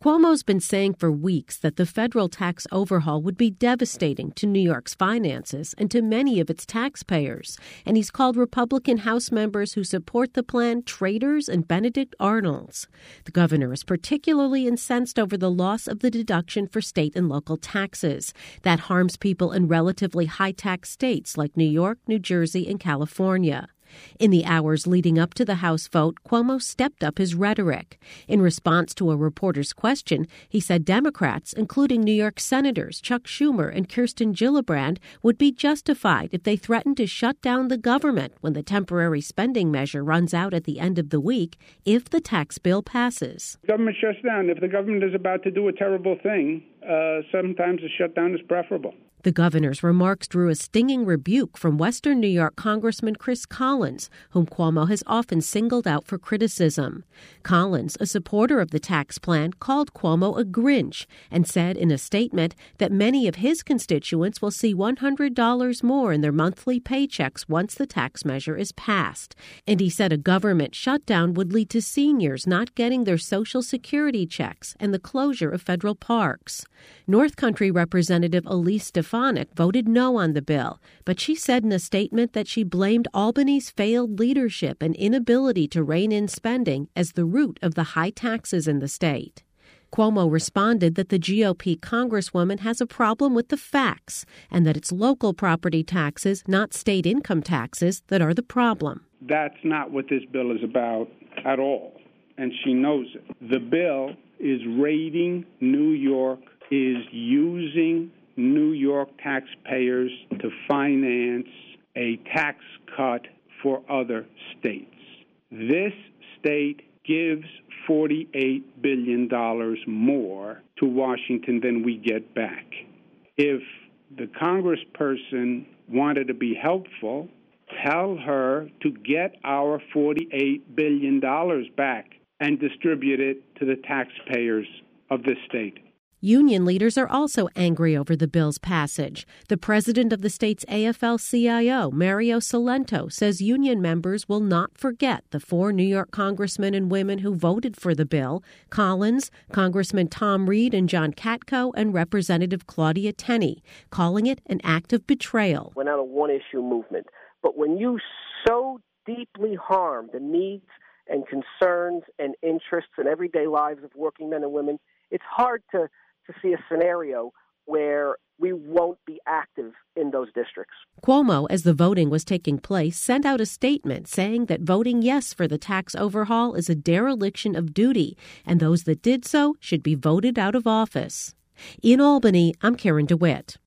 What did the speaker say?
Cuomo's been saying for weeks that the federal tax overhaul would be devastating to New York's finances and to many of its taxpayers. And he's called Republican House members who support the plan traitors and Benedict Arnolds. The governor is particularly incensed over the loss of the deduction for state and local taxes. That harms people in relatively high-tax states like New York, New Jersey, and California. In the hours leading up to the House vote, Cuomo stepped up his rhetoric. In response to a reporter's question, he said Democrats, including New York Senators Chuck Schumer and Kirsten Gillibrand, would be justified if they threatened to shut down the government when the temporary spending measure runs out at the end of the week if the tax bill passes. Government shuts down. If the government is about to do a terrible thing, sometimes a shutdown is preferable. The governor's remarks drew a stinging rebuke from Western New York Congressman Chris Collins, whom Cuomo has often singled out for criticism. Collins, a supporter of the tax plan, called Cuomo a Grinch and said in a statement that many of his constituents will see $100 more in their monthly paychecks once the tax measure is passed. And he said a government shutdown would lead to seniors not getting their Social Security checks and the closure of federal parks. North Country Representative Elise Stefanik voted no on the bill, but she said in a statement that she blamed Albany's failed leadership and inability to rein in spending as the root of the high taxes in the state. Cuomo responded that the GOP congresswoman has a problem with the facts and that it's local property taxes, not state income taxes, that are the problem. That's not what this bill is about at all, and she knows it. The bill is raiding New York, is using New York taxpayers to finance a tax cut for other states. This state gives $48 billion more to Washington than we get back. If the congressperson wanted to be helpful, tell her to get our $48 billion back and distribute it to the taxpayers of this state. Union leaders are also angry over the bill's passage. The president of the state's AFL-CIO, Mario Cilento, says union members will not forget the 4 New York congressmen and women who voted for the bill: Collins, Congressman Tom Reed and John Katko, and Representative Claudia Tenney, calling it an act of betrayal. We're not a one-issue movement, but when you so deeply harm the needs and concerns and interests and everyday lives of working men and women, it's hard to see a scenario where we won't be active in those districts. Cuomo, as the voting was taking place, sent out a statement saying that voting yes for the tax overhaul is a dereliction of duty, and those that did so should be voted out of office. In Albany, I'm Karen DeWitt.